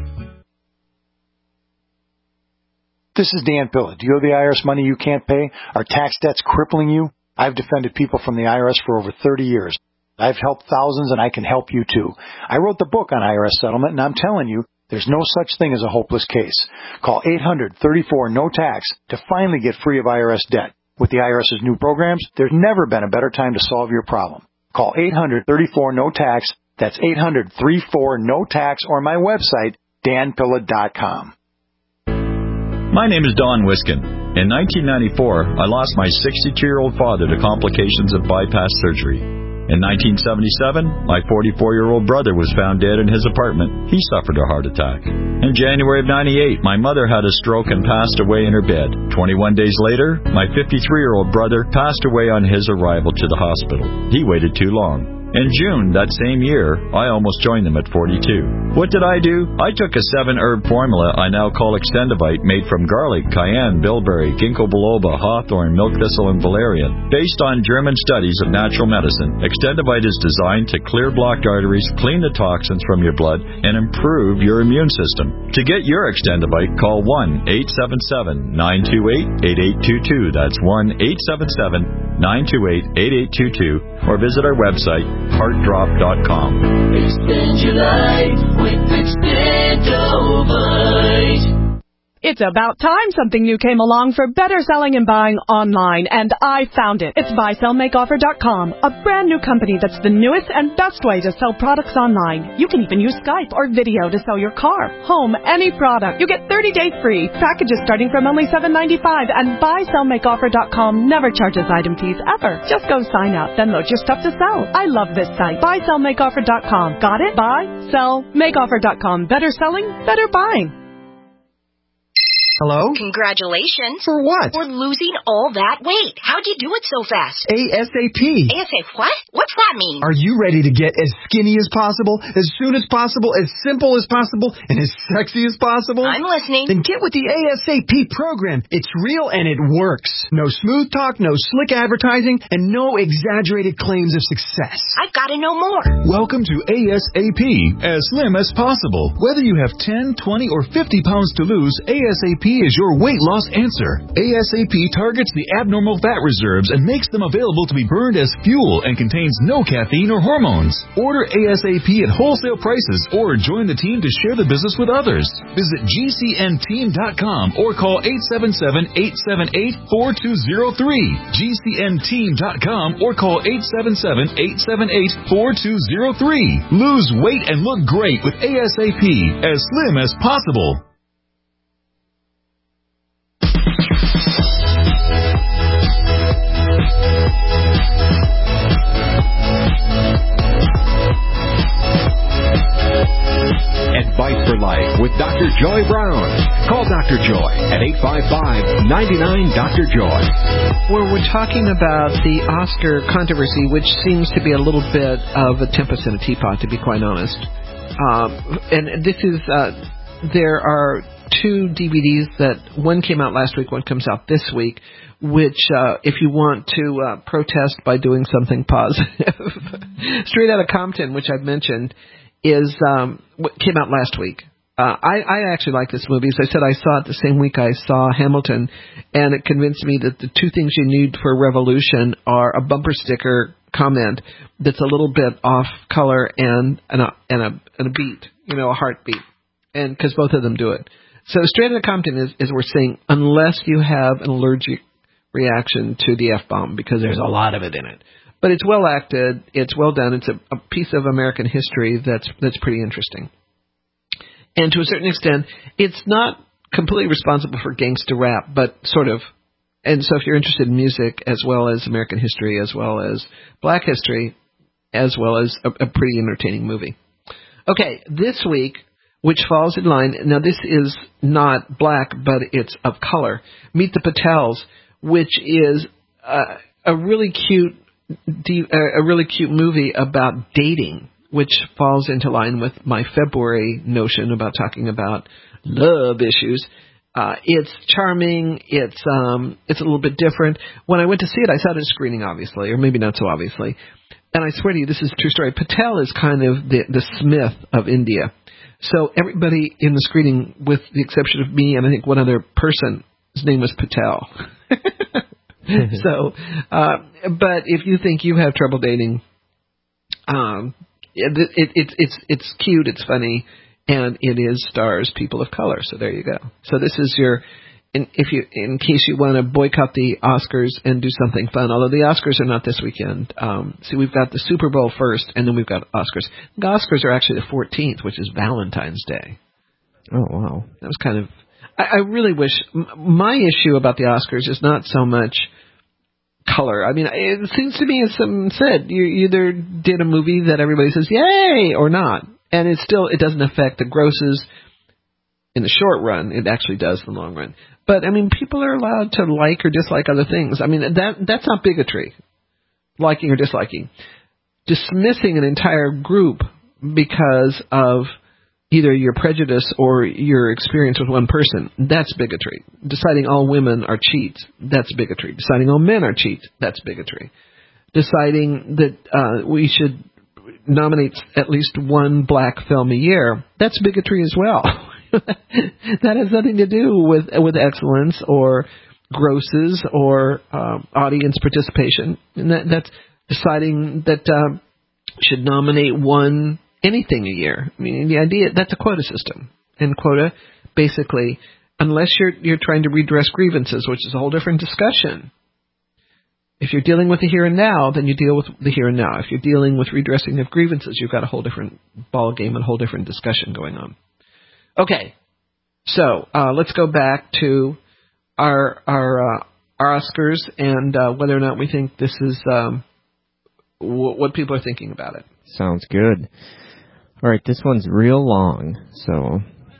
Speaker 20: This is Dan Pilla. Do you owe the IRS money you can't pay? Are tax debts crippling you? I've defended people from the IRS for over 30 years. I've helped thousands, and I can help you too. I wrote the book on IRS settlement, and I'm telling you, there's no such thing as a hopeless case. Call 800-34-NO-TAX to finally get free of IRS debt. With the IRS's new programs, there's never been a better time to solve your problem. Call 800-34-NO-TAX. That's 800-34-NO-TAX, or my website, danpilla.com.
Speaker 21: My name is Don Wiskin. In 1994, I lost my 62-year-old father to complications of bypass surgery. In 1977, my 44-year-old brother was found dead in his apartment. He suffered a heart attack. In January of 98, my mother had a stroke and passed away in her bed. 21 days later, my 53-year-old brother passed away on his arrival to the hospital. He waited too long. In June that same year, I almost joined them at 42. What did I do? I took a 7-herb formula I now call Extendivite, made from garlic, cayenne, bilberry, ginkgo biloba, hawthorn, milk thistle, and valerian. Based on German studies of natural medicine, Extendivite is designed to clear blocked arteries, clean the toxins from your blood, and improve your immune system. To get your Extendivite, call 1-877-928-8822. That's 1-877-928-8822, or visit our website, heartdrop.com.
Speaker 22: Extend your life with Extendovite.
Speaker 23: It's about time something new came along for better selling and buying online, and I found it. It's buysellmakeoffer.com, a brand new company that's the newest and best way to sell products online. You can even use Skype or video to sell your car, home, any product. You get 30 days free, packages starting from only $7.95, and buysellmakeoffer.com never charges item fees ever. Just go sign up, then load your stuff to sell. I love this site, buysellmakeoffer.com. Got it? Buysellmakeoffer.com. Better selling, better buying.
Speaker 24: Hello?
Speaker 25: Congratulations.
Speaker 24: For what?
Speaker 25: For losing all that weight. How'd you do it so fast?
Speaker 24: ASAP.
Speaker 25: ASAP what? What's that mean?
Speaker 24: Are you ready to get as skinny as possible, as soon as possible, as simple as possible, and as sexy as possible?
Speaker 25: I'm listening.
Speaker 24: Then get with the ASAP program. It's real and it works. No smooth talk, no slick advertising, and no exaggerated claims of success.
Speaker 25: I've got to know more.
Speaker 26: Welcome to ASAP, as slim as possible. Whether you have 10, 20, or 50 pounds to lose, ASAP is your weight loss answer. ASAP targets the abnormal fat reserves and makes them available to be burned as fuel and contains no caffeine or hormones. Order ASAP at wholesale prices or join the team to share the business with others. Visit GCNteam.com or call 877-878-4203. GCNteam.com or call 877-878-4203. Lose weight and look great with ASAP, as slim as possible.
Speaker 1: Advice for Life with Dr. Joy Brown. Call Dr. Joy at 855-99-DR-JOY.
Speaker 3: Well, we're talking about the Oscar controversy, which seems to be a little bit of a tempest in a teapot, to be quite honest. And this is, there are two DVDs that one came out last week, one comes out this week, which, if you want to protest by doing something positive, Straight Outta Compton, which I've mentioned, is what came out last week. I actually like this movie. As I said, I saw it the same week I saw Hamilton, and it convinced me that the two things you need for revolution are a bumper sticker comment that's a little bit off color and a beat, a heartbeat, and because both of them do it. So Straight Outta Compton is we're saying unless you have an allergic reaction to the F-bomb, because there's a lot of it in it. But it's well acted, it's well done, it's a piece of American history that's pretty interesting. And to a certain extent, it's not completely responsible for gangster rap, but sort of. And so if you're interested in music as well as American history, as well as black history, as well as a pretty entertaining movie. Okay, this week, which falls in line, now this is not black, but it's of color, Meet the Patels, which is a really cute movie about dating, which falls into line with my February notion about talking about love issues. It's charming. It's a little bit different. When I went to see it, I saw it in screening, obviously, or maybe not so obviously. And I swear to you, this is a true story. Patel is kind of the Smith of India. So everybody in the screening, with the exception of me and I think one other person, his name was Patel. So, but if you think you have trouble dating, it's cute, it's funny, and it stars people of color. So there you go. So this is in case you want to boycott the Oscars and do something fun, although the Oscars are not this weekend. See, we've got the Super Bowl first, and then we've got Oscars. The Oscars are actually the 14th, which is Valentine's Day.
Speaker 4: Oh, wow.
Speaker 3: That was kind of... I really wish... My issue about the Oscars is not so much color. I mean, it seems to me, as someone said, you either did a movie that everybody says, yay, or not. And it doesn't affect the grosses in the short run. It actually does in the long run. But, I mean, people are allowed to like or dislike other things. I mean, that's not bigotry, liking or disliking. Dismissing an entire group because of either your prejudice or your experience with one person, that's bigotry. Deciding all women are cheats, that's bigotry. Deciding all men are cheats, that's bigotry. Deciding that we should nominate at least one black film a year, that's bigotry as well. That has nothing to do with excellence or grosses or audience participation. And that's deciding that should nominate anything a year. I mean, the idea, that's a quota system. And quota, basically, unless you're trying to redress grievances, which is a whole different discussion. If you're dealing with the here and now, then you deal with the here and now. If you're dealing with redressing of grievances, you've got a whole different ball game and a whole different discussion going on. Okay, so let's go back to our Oscars and whether or not we think this is what people are thinking about it.
Speaker 4: Sounds good. All right, this one's real long. So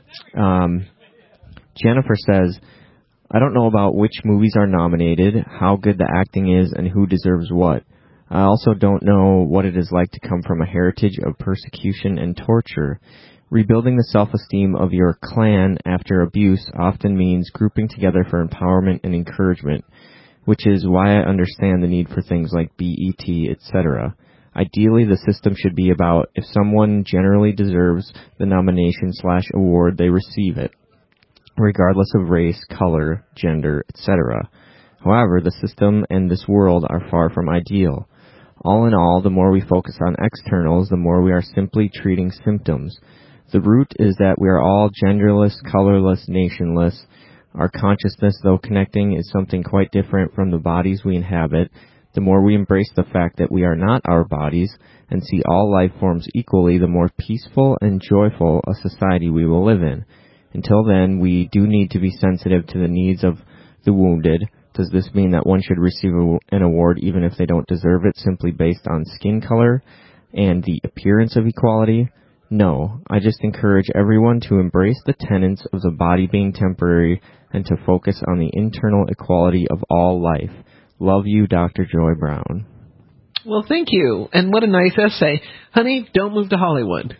Speaker 4: Jennifer says, I don't know about which movies are nominated, how good the acting is, and who deserves what. I also don't know what it is like to come from a heritage of persecution and torture. Rebuilding the self-esteem of your clan after abuse often means grouping together for empowerment and encouragement, which is why I understand the need for things like BET, etc. Ideally, the system should be about if someone generally deserves the nomination/award, they receive it, regardless of race, color, gender, etc. However, the system and this world are far from ideal. All in all, the more we focus on externals, the more we are simply treating symptoms. The root is that we are all genderless, colorless, nationless. Our consciousness, though connecting, is something quite different from the bodies we inhabit. The more we embrace the fact that we are not our bodies and see all life forms equally, the more peaceful and joyful a society we will live in. Until then, we do need to be sensitive to the needs of the wounded. Does this mean that one should receive an award even if they don't deserve it simply based on skin color and the appearance of equality? No, I just encourage everyone to embrace the tenets of the body being temporary and to focus on the internal equality of all life. Love you, Dr. Joy Brown.
Speaker 3: Well, thank you. And what a nice essay. Honey, don't move to Hollywood.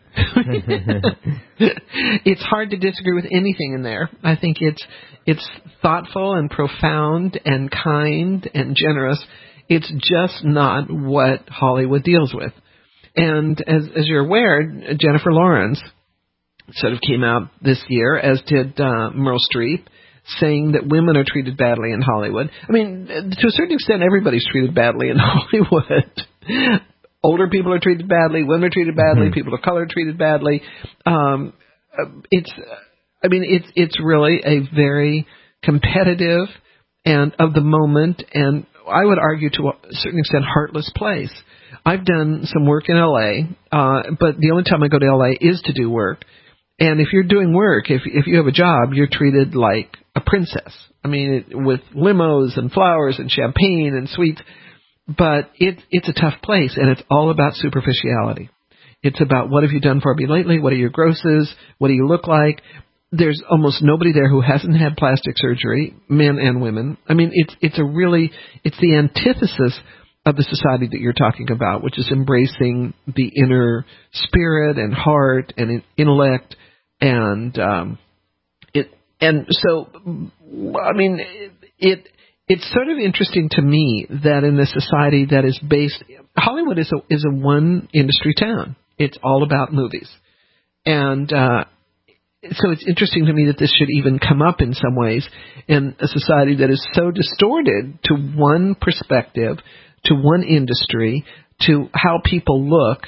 Speaker 3: It's hard to disagree with anything in there. I think it's thoughtful and profound and kind and generous. It's just not what Hollywood deals with. And as you're aware, Jennifer Lawrence sort of came out this year, as did Meryl Streep, saying that women are treated badly in Hollywood. I mean, to a certain extent, everybody's treated badly in Hollywood. Older people are treated badly, women are treated badly, people of color are treated badly. It's really a very competitive and of the moment, and I would argue to a certain extent, heartless place. I've done some work in L.A., but the only time I go to L.A. is to do work. And if you're doing work, if you have a job, you're treated like a princess. I mean, with limos and flowers and champagne and sweets. But it's a tough place, and it's all about superficiality. It's about what have you done for me lately? What are your grosses? What do you look like? there's almost nobody there who hasn't had plastic surgery, men and women. I mean, it's the antithesis of the society that you're talking about, which is embracing the inner spirit and heart and intellect and so, I mean, it's sort of interesting to me that in a society that is based, Hollywood is a one industry town. It's all about movies. And so it's interesting to me that this should even come up in some ways in a society that is so distorted to one perspective, to one industry, to how people look.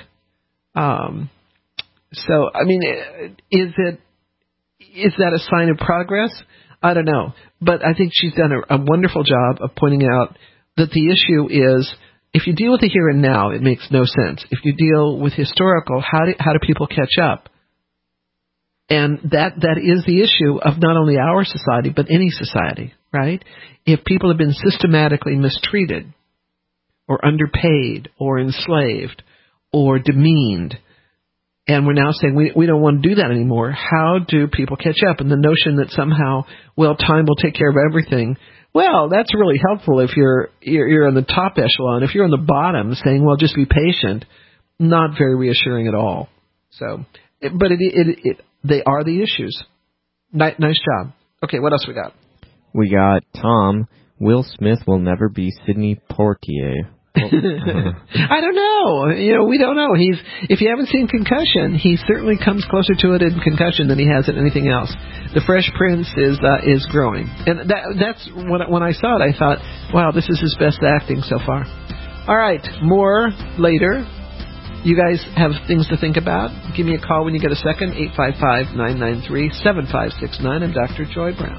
Speaker 3: So, I mean, is that a sign of progress? I don't know. But I think she's done a wonderful job of pointing out that the issue is, if you deal with the here and now, it makes no sense. If you deal with historical, how do people catch up? And that is the issue of not only our society, but any society, right? If people have been systematically mistreated or underpaid or enslaved or demeaned, and we're now saying we don't want to do that anymore, how do people catch up? And the notion that somehow, well, time will take care of everything, well, that's really helpful if you're on the top echelon. If you're on the bottom saying, well, just be patient, not very reassuring at all. So, but they are the issues. Nice job. Okay, what else we got?
Speaker 4: We got Tom. Will Smith will never be Sidney Poitier.
Speaker 3: I don't know. We don't know. If you haven't seen Concussion, he certainly comes closer to it in Concussion than he has in anything else. The Fresh Prince is growing, and that's when I saw it, I thought, wow, this is his best acting so far. All right, more later. You guys have things to think about. Give me a call when you get a second. 855-993-7569. I'm Dr. Joy Brown.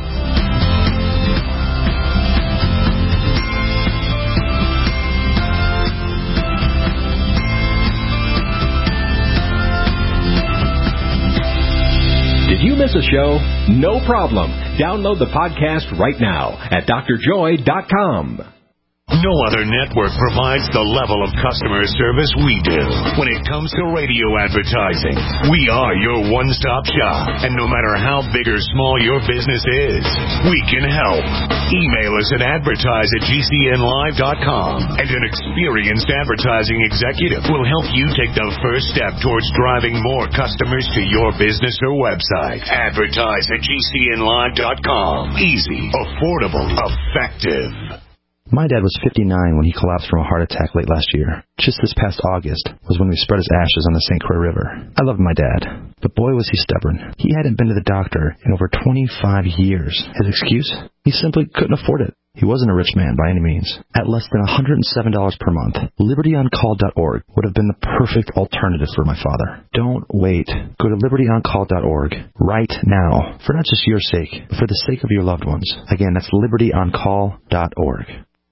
Speaker 14: Did you miss a show? No problem. Download the podcast right now at drjoy.com.
Speaker 2: No other network provides the level of customer service we do. When it comes to radio advertising, we are your one-stop shop. And no matter how big or small your business is, we can help. Email us at advertise@gcnlive.com, and an experienced advertising executive will help you take the first step towards driving more customers to your business or website. Advertise@gcnlive.com. Easy, affordable, effective.
Speaker 5: My dad was 59 when he collapsed from a heart attack late last year. Just this past August was when we spread his ashes on the St. Croix River. I loved my dad, but boy was he stubborn. He hadn't been to the doctor in over 25 years. His excuse? He simply couldn't afford it. He wasn't a rich man by any means. At less than $107 per month, LibertyOnCall.org would have been the perfect alternative for my father. Don't wait. Go to LibertyOnCall.org right now, for not just your sake, but for the sake of your loved ones. Again, that's LibertyOnCall.org.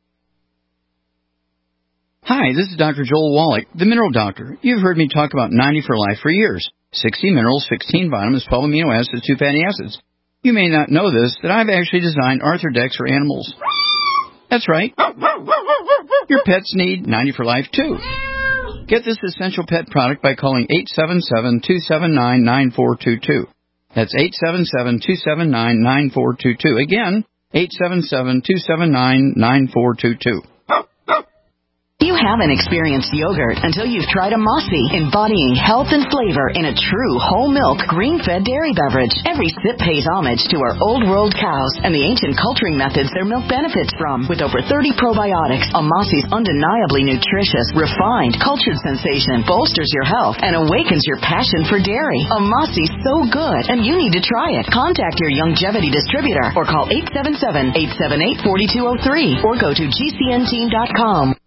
Speaker 11: Hi, this is Dr. Joel Wallach, the Mineral Doctor. You've heard me talk about 90 for Life for years. 60 minerals, 16 vitamins, 12 amino acids, 2 fatty acids. You may not know this, that I've actually designed Arthrodex for animals. That's right. Your pets need 90 for Life, too. Get this essential pet product by calling 877-279-9422. That's 877-279-9422. Again, 877-279-9422.
Speaker 16: You haven't experienced yogurt until you've tried a Mossy, embodying health and flavor in a true whole milk, grain-fed dairy beverage. Every sip pays homage to our old world cows and the ancient culturing methods their milk benefits from. With over 30 probiotics, a Mossy's undeniably nutritious, refined, cultured sensation bolsters your health and awakens your passion for dairy. A Mossy's so good, and you need to try it. Contact your Youngevity distributor or call 877-878-4203 or go to gcnteam.com.